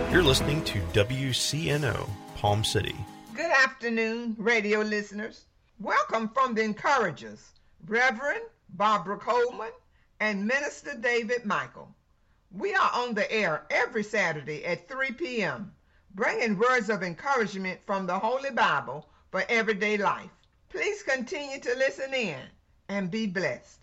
You're listening to WCNO, Palm City. Good afternoon, radio listeners. Welcome from the Encouragers, Reverend Barbara Coleman and Minister David Michael. We are on the air every Saturday at 3 p.m., bringing words of encouragement from the Holy Bible for everyday life. Please continue to listen in and be blessed.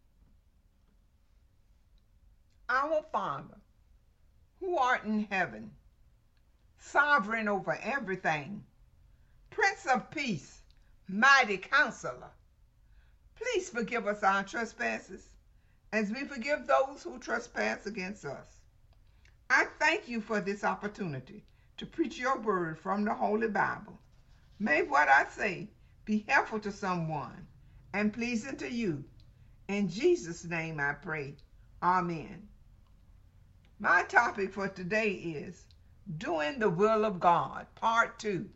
Our Father, who art in heaven, sovereign over everything, Prince of Peace, mighty Counselor, please forgive us our trespasses as we forgive those who trespass against us. I thank you for this opportunity to preach your word from the Holy Bible. May what I say be helpful to someone and pleasing to you. In Jesus' name I pray. Amen. My topic for today is Doing the Will of God, Part 2.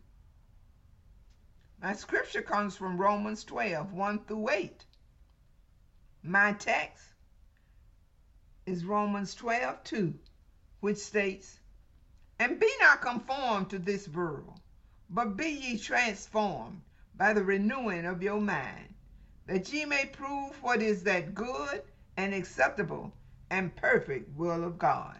My scripture comes from Romans 12, 1 through 8. My text is Romans 12, 2, which states, And be not conformed to this world, but be ye transformed by the renewing of your mind, that ye may prove what is that good and acceptable and perfect will of God.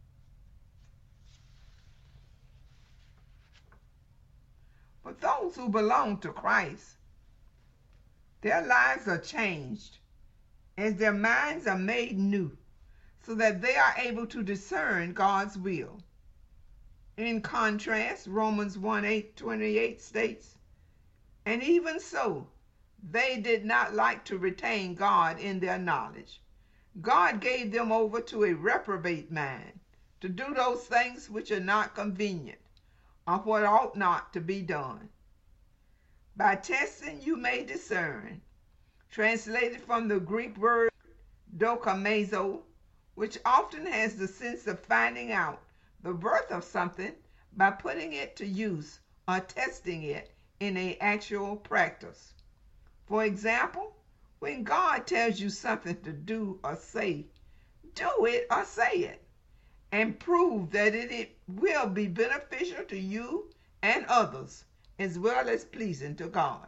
For those who belong to Christ, their lives are changed as their minds are made new, so that they are able to discern God's will. In contrast, Romans 1:28 states, And even so, they did not like to retain God in their knowledge. God gave them over to a reprobate mind, to do those things which are not convenient, or what ought not to be done. By testing you may discern, translated from the Greek word dokimazo, which often has the sense of finding out the worth of something by putting it to use or testing it in an actual practice. For example, when God tells you something to do or say, do it or say it, and prove that it will be beneficial to you and others, as well as pleasing to God.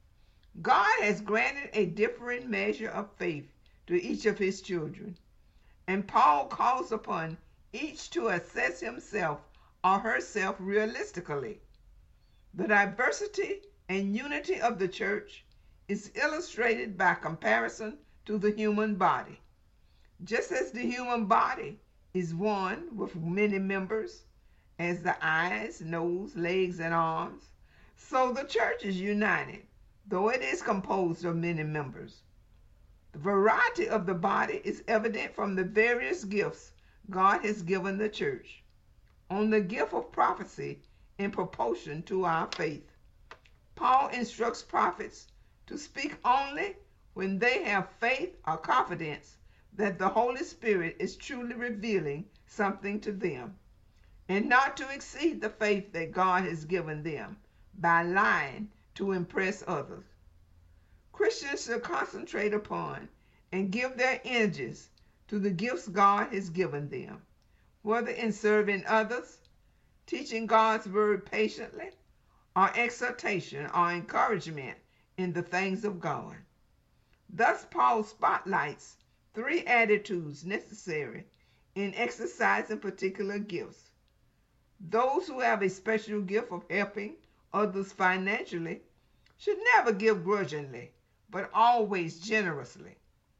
God has granted a different measure of faith to each of his children, and Paul calls upon each to assess himself or herself realistically. The diversity and unity of the church is illustrated by comparison to the human body. Just as the human body is one with many members, as the eyes, nose, legs, and arms, so the church is united, though it is composed of many members. The variety of the body is evident from the various gifts God has given the church. On the gift of prophecy in proportion to our faith. Paul instructs prophets to speak only when they have faith or confidence that the Holy Spirit is truly revealing something to them, and not to exceed the faith that God has given them by lying to impress others. Christians should concentrate upon and give their energies to the gifts God has given them, whether in serving others, teaching God's word patiently, or exhortation or encouragement in the things of God. Thus, Paul spotlights 3 attitudes necessary in exercising particular gifts. Those who have a special gift of helping others financially should never give grudgingly, but always generously.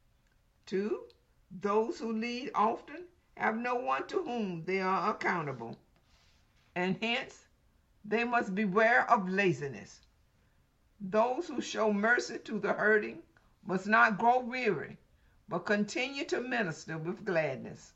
2, those who lead often have no one to whom they are accountable, and hence they must beware of laziness. Those who show mercy to the hurting must not grow weary, but continue to minister with gladness.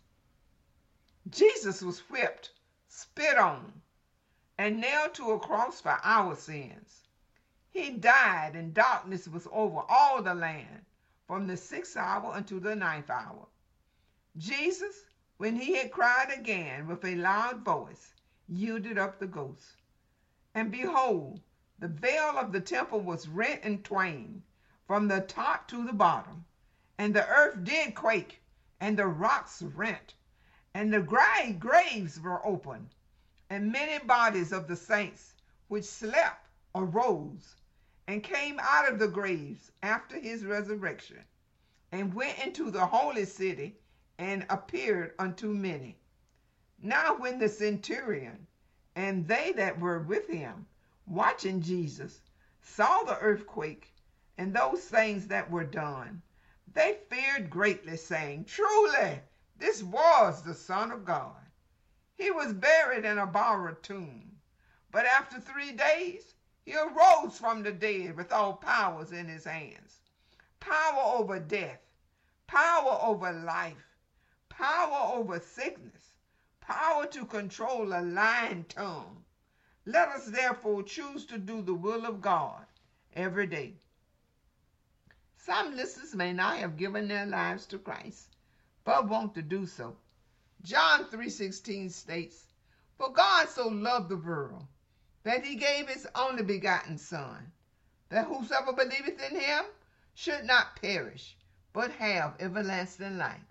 Jesus was whipped, spit on, and nailed to a cross for our sins. He died, and darkness was over all the land from the 6th hour until the 9th hour. Jesus, when he had cried again with a loud voice, yielded up the ghost. And behold, the veil of the temple was rent in twain from the top to the bottom, and the earth did quake, and the rocks rent, and the graves were opened, And many bodies of the saints which slept arose and came out of the graves after his resurrection, and went into the holy city and appeared unto many. Now when the centurion and they that were with him, watching Jesus, saw the earthquake and those things that were done, they feared greatly, saying, Truly, this was the Son of God. He was buried in a borrowed tomb, but after 3 days he arose from the dead with all powers in his hands. Power over death, power over life, power over sickness, power to control a lying tongue. Let us therefore choose to do the will of God every day. Some listeners may not have given their lives to Christ, but want to do so. John 3:16 states, For God so loved the world, that he gave his only begotten Son, that whosoever believeth in him should not perish, but have everlasting life.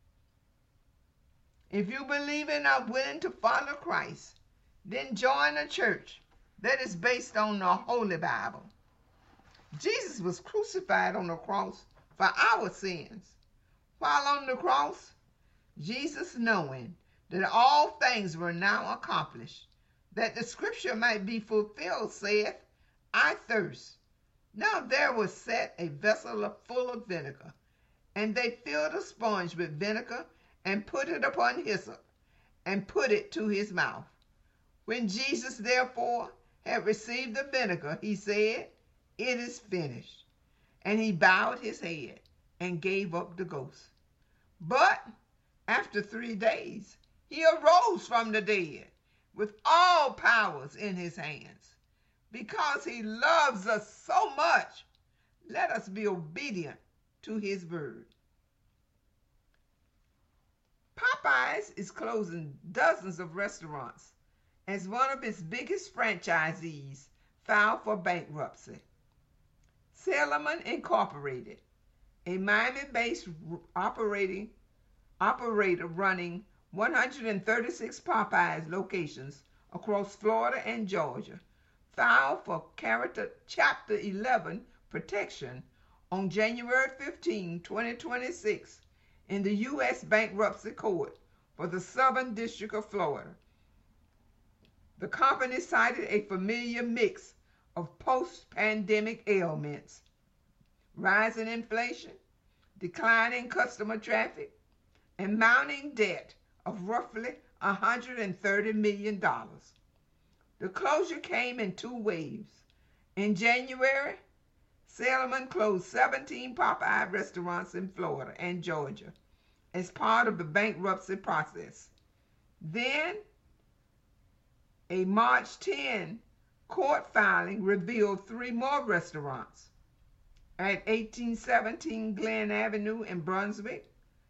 If you believe and are willing to follow Christ, then join a church that is based on the Holy Bible. Jesus was crucified on the cross for our sins. While on the cross, Jesus, knowing that all things were now accomplished, that the scripture might be fulfilled, saith, I thirst. Now there was set a vessel full of vinegar, and they filled a sponge with vinegar, and put it upon hyssop, and put it to his mouth. When Jesus therefore had received the vinegar, he said, It is finished. And he bowed his head, and gave up the ghost. But after 3 days, he arose from the dead, with all powers in his hands. Because he loves us so much, let us be obedient to his word. Popeyes is closing dozens of restaurants as one of its biggest franchisees filed for bankruptcy. Salomon Incorporated, a Miami-based operator running 136 Popeyes locations across Florida and Georgia, filed for Chapter 11 protection on January 15, 2026 in the U.S. Bankruptcy Court for the Southern District of Florida. The company cited a familiar mix of post-pandemic ailments, rising inflation, declining customer traffic, and mounting debt of roughly $130 million. The closure came in 2 waves. In January, Salomon closed 17 Popeye restaurants in Florida and Georgia as part of the bankruptcy process. Then, a March 10 court filing revealed 3 more restaurants at 1817 Glen Avenue in Brunswick,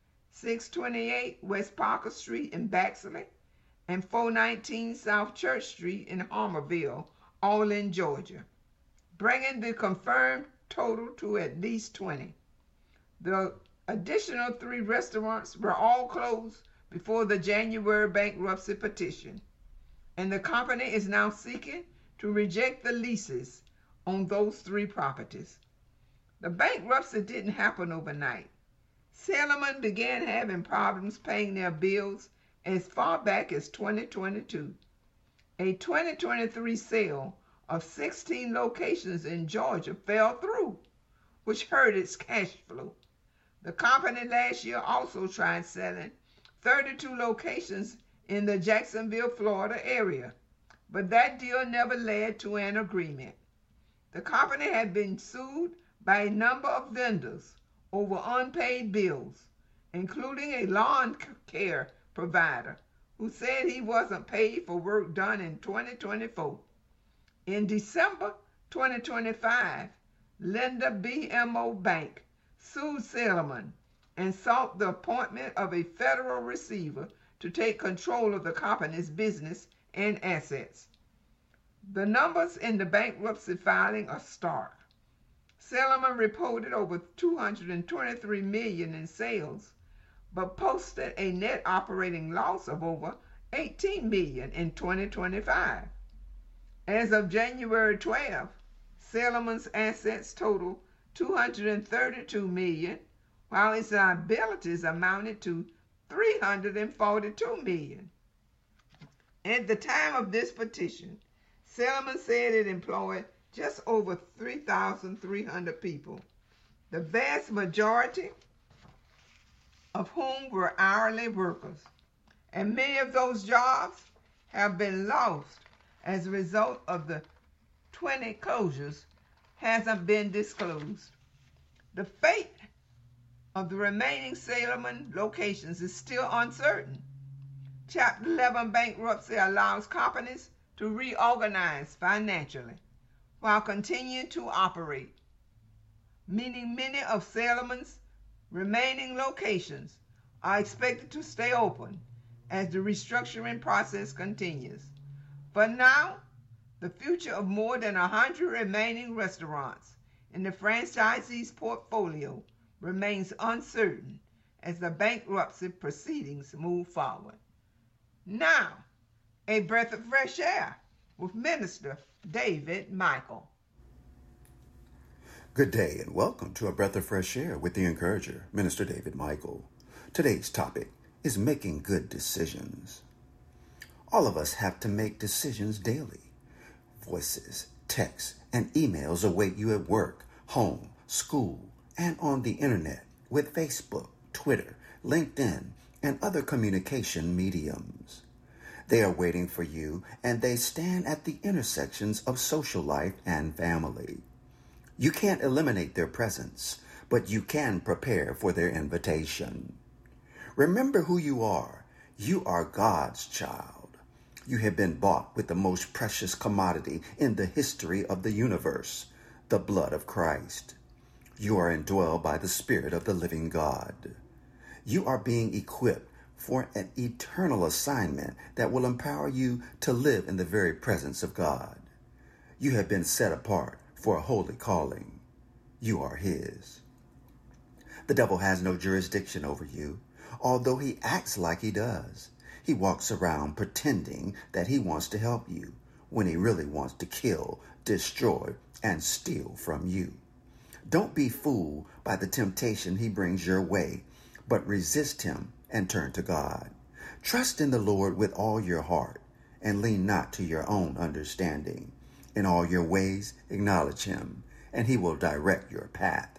628 West Parker Street in Baxley, and 419 South Church Street in Homerville, all in Georgia, bringing the confirmed total to at least 20. The additional 3 restaurants were all closed before the January bankruptcy petition, and the company is now seeking to reject the leases on those 3 properties. The bankruptcy didn't happen overnight. Salomon began having problems paying their bills as far back as 2022. A 2023 sale of 16 locations in Georgia fell through, which hurt its cash flow. The company last year also tried selling 32 locations in the Jacksonville, Florida area, but that deal never led to an agreement. The company had been sued by a number of vendors over unpaid bills, including a lawn care provider who said he wasn't paid for work done in 2024. In December 2025, Linda BMO Bank sued Salomon and sought the appointment of a federal receiver to take control of the company's business and assets. The numbers in the bankruptcy filing are stark. Salomon reported over $223 million in sales, but posted a net operating loss of over $18 million in 2025. As of January 12th, Salomon's assets total $232 million, while its liabilities amounted to $342 million. At the time of this petition, Salomon said it employed just over 3,300 people, the vast majority of whom were hourly workers, and many of those jobs have been lost as a result of the 20 closures hasn't been disclosed. The fate of the remaining Salomon locations is still uncertain. Chapter 11 bankruptcy allows companies to reorganize financially while continuing to operate, meaning many of Salomon's remaining locations are expected to stay open as the restructuring process continues. For now, the future of more than 100 remaining restaurants in the franchisee's portfolio remains uncertain as the bankruptcy proceedings move forward. Now, a breath of fresh air with Minister David Michael. Good day and welcome to A Breath of Fresh Air with the Encourager, Minister David Michael. Today's topic is making good decisions. All of us have to make decisions daily. Voices, texts, and emails await you at work, home, school, and on the internet with Facebook, Twitter, LinkedIn, and other communication mediums. They are waiting for you, and they stand at the intersections of social life and family. You can't eliminate their presence, but you can prepare for their invitation. Remember who you are. You are God's child. You have been bought with the most precious commodity in the history of the universe, the blood of Christ. You are indwelled by the Spirit of the living God. You are being equipped for an eternal assignment that will empower you to live in the very presence of God. You have been set apart for a holy calling. You are His. The devil has no jurisdiction over you, although he acts like he does. He walks around pretending that he wants to help you when he really wants to kill, destroy, and steal from you. Don't be fooled by the temptation he brings your way, but resist him and turn to God. Trust in the Lord with all your heart and lean not to your own understanding. In all your ways, acknowledge him, and he will direct your path.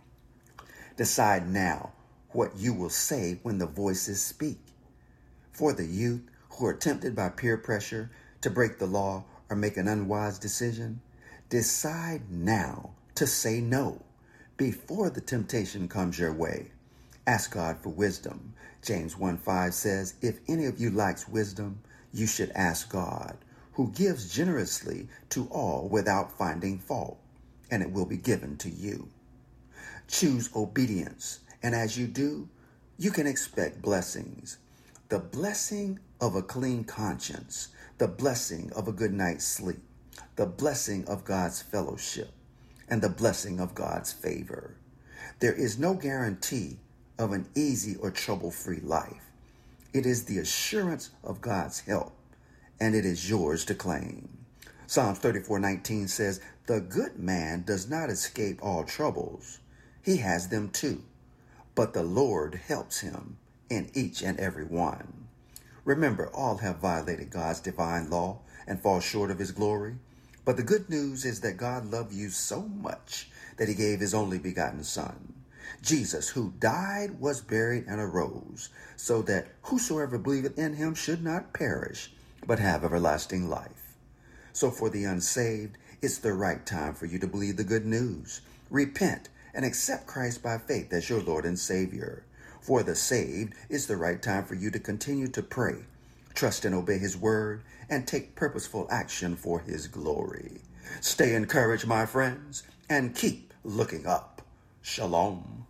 Decide now what you will say when the voices speak. For the youth who are tempted by peer pressure to break the law or make an unwise decision, decide now to say no before the temptation comes your way. Ask God for wisdom. James 1:5 says, if any of you lacks wisdom, you should ask God, who gives generously to all without finding fault, and it will be given to you. Choose obedience, and as you do, you can expect blessings. The blessing of a clean conscience, the blessing of a good night's sleep, the blessing of God's fellowship, and the blessing of God's favor. There is no guarantee of an easy or trouble-free life. It is the assurance of God's help, and it is yours to claim. Psalms 34:19 says, the good man does not escape all troubles. He has them too, but the Lord helps him in each and every one. Remember, all have violated God's divine law and fall short of his glory. But the good news is that God loved you so much that he gave his only begotten Son, Jesus, who died, was buried, and arose, so that whosoever believeth in him should not perish, but have everlasting life. So for the unsaved, it's the right time for you to believe the good news. Repent and accept Christ by faith as your Lord and Savior. For the saved, it's the right time for you to continue to pray, trust and obey his word, and take purposeful action for his glory. Stay encouraged, my friends, and keep looking up. Shalom.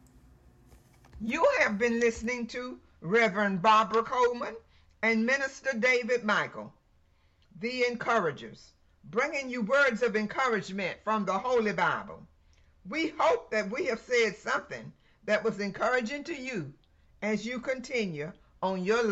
You have been listening to Reverend Barbara Coleman and Minister David Michael, the Encouragers, bringing you words of encouragement from the Holy Bible. We hope that we have said something that was encouraging to you as you continue on your